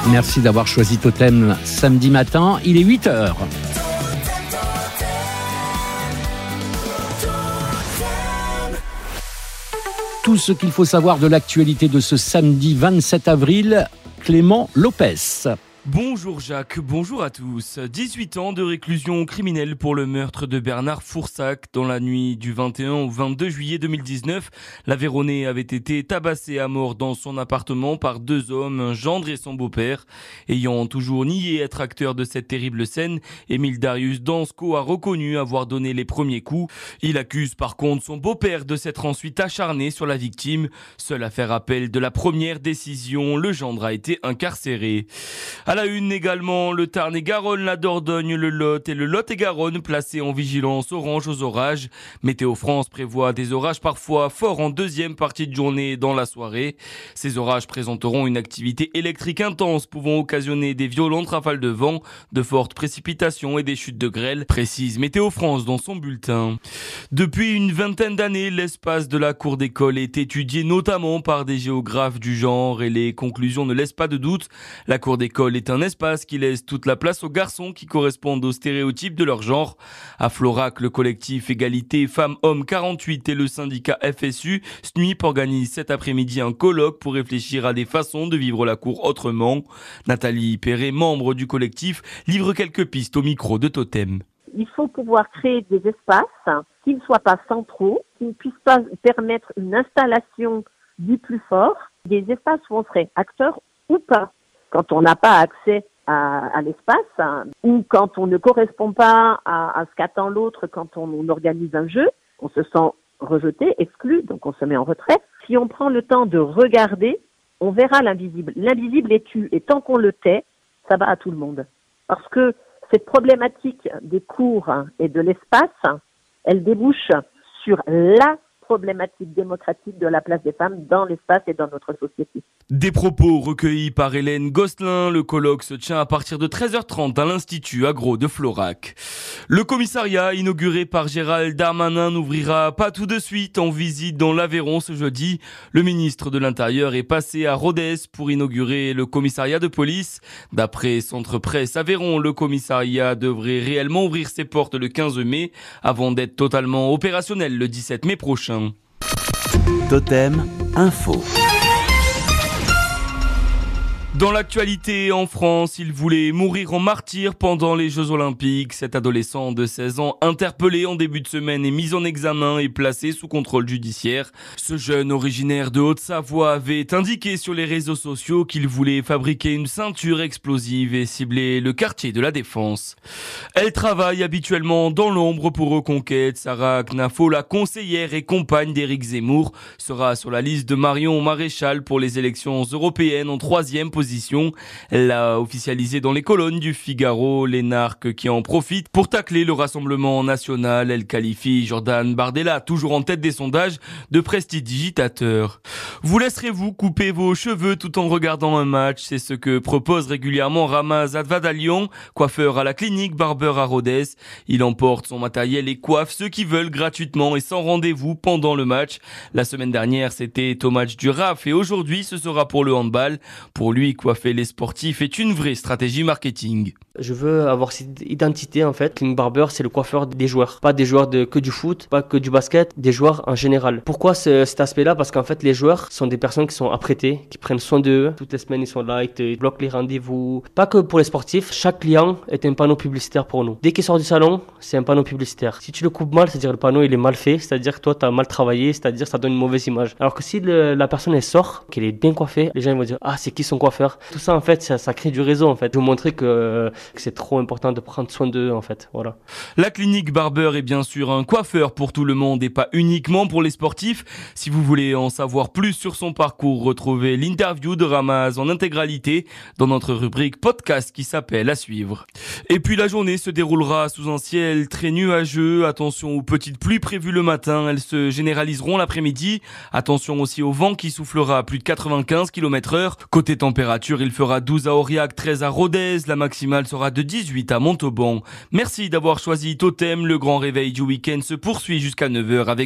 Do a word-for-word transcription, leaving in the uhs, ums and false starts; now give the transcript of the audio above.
Merci d'avoir choisi Totem samedi matin, il est huit heures. Tout ce qu'il faut savoir de l'actualité de ce samedi vingt-sept avril, Clément Lopez. Bonjour Jacques, bonjour à tous. dix-huit ans de réclusion criminelle pour le meurtre de Bernard Foursac. Dans la nuit du vingt et un au vingt-deux juillet deux mille dix-neuf, l'Aveyronais avait été tabassé à mort dans son appartement par deux hommes, un gendre et son beau-père. Ayant toujours nié être acteur de cette terrible scène, Émile Darius Dansko a reconnu avoir donné les premiers coups. Il accuse par contre son beau-père de s'être ensuite acharné sur la victime. Seul à faire appel de la première décision, le gendre a été incarcéré. À la une également, le Tarn-et-Garonne, la Dordogne, le Lot et le Lot-et-Garonne placés en vigilance orange aux orages. Météo France prévoit des orages parfois forts en deuxième partie de journée dans la soirée. Ces orages présenteront une activité électrique intense pouvant occasionner des violentes rafales de vent, de fortes précipitations et des chutes de grêle, précise Météo France dans son bulletin. Depuis une vingtaine d'années, l'espace de la cour d'école est étudié notamment par des géographes du genre et les conclusions ne laissent pas de doute. La cour d'école est un espace qui laisse toute la place aux garçons qui correspondent aux stéréotypes de leur genre. À Florac, le collectif Égalité Femmes-Hommes quarante-huit et le syndicat F S U, S N U I P organisent cet après-midi un colloque pour réfléchir à des façons de vivre la cour autrement. Nathalie Perret, membre du collectif, livre quelques pistes au micro de Totem. Il faut pouvoir créer des espaces qui ne soient pas centraux, qui ne puissent pas permettre une installation du plus fort, des espaces où on serait acteur ou pas. Quand on n'a pas accès à, à l'espace, hein, ou quand on ne correspond pas à, à ce qu'attend l'autre quand on, on organise un jeu, on se sent rejeté, exclu, donc on se met en retrait. Si on prend le temps de regarder, on verra l'invisible. L'invisible est tu, et tant qu'on le tait, ça va à tout le monde. Parce que cette problématique des cours et de l'espace, elle débouche sur la problématique démocratique de la place des femmes dans l'espace et dans notre société. Des propos recueillis par Hélène Gosselin. Le colloque se tient à partir de treize heures trente à l'Institut Agro de Florac. Le commissariat inauguré par Gérald Darmanin n'ouvrira pas tout de suite en visite dans l'Aveyron ce jeudi. Le ministre de l'Intérieur est passé à Rodez pour inaugurer le commissariat de police. D'après Centre Presse Aveyron, le commissariat devrait réellement ouvrir ses portes le quinze mai avant d'être totalement opérationnel le dix-sept mai prochain. Totem Info. Dans l'actualité en France, il voulait mourir en martyr pendant les Jeux Olympiques. Cet adolescent de seize ans, interpellé en début de semaine et mis en examen et placé sous contrôle judiciaire. Ce jeune originaire de Haute-Savoie avait indiqué sur les réseaux sociaux qu'il voulait fabriquer une ceinture explosive et cibler le quartier de la Défense. Elle travaille habituellement dans l'ombre pour Reconquête. Sarah Knafo, la conseillère et compagne d'Éric Zemmour, sera sur la liste de Marion Maréchal pour les élections européennes en troisième position. Elle l'a officialisé dans les colonnes du Figaro, l'énarque qui en profite pour tacler le Rassemblement national. Elle qualifie Jordan Bardella, toujours en tête des sondages, de prestidigitateur. Vous laisserez-vous couper vos cheveux tout en regardant un match? C'est ce que propose régulièrement Ramaz Advadalion, coiffeur à la clinique Barbeur à Rodez. Il emporte son matériel et coiffe ceux qui veulent gratuitement et sans rendez-vous pendant le match. La semaine dernière, c'était au match du R A F et aujourd'hui, ce sera pour le handball. Pour lui, coiffer les sportifs est une vraie stratégie marketing. Je veux avoir cette identité en fait. Clinique Barber, c'est le coiffeur des joueurs. Pas des joueurs de que du foot, pas que du basket, des joueurs en général. Pourquoi ce, cet aspect-là? Parce qu'en fait, les joueurs sont des personnes qui sont apprêtées, qui prennent soin d'eux. Toutes les semaines, ils sont là, ils te bloquent les rendez-vous. Pas que pour les sportifs, chaque client est un panneau publicitaire pour nous. Dès qu'il sort du salon, c'est un panneau publicitaire. Si tu le coupes mal, c'est-à-dire le panneau il est mal fait, c'est-à-dire que toi tu as mal travaillé, c'est-à-dire que ça donne une mauvaise image. Alors que si le, la personne elle sort, qu'elle est bien coiffée, les gens ils vont dire ah c'est qui son coiffeur. Tout ça en fait, ça, ça crée du réseau en fait. Je vous montrer que, que c'est trop important de prendre soin d'eux en fait. Voilà. La clinique Barber est bien sûr un coiffeur pour tout le monde et pas uniquement pour les sportifs. Si vous voulez en savoir plus sur son parcours, retrouvez l'interview de Ramaz en intégralité dans notre rubrique podcast qui s'appelle À suivre. Et puis la journée se déroulera sous un ciel très nuageux. Attention aux petites pluies prévues le matin, elles se généraliseront l'après-midi. Attention aussi au vent qui soufflera à plus de quatre-vingt-quinze kilomètres heure. Côté température, il fera douze à Aurillac, treize à Rodez. La maximale sera de dix-huit à Montauban. Merci d'avoir choisi Totem. Le grand réveil du week-end se poursuit jusqu'à neuf heures avec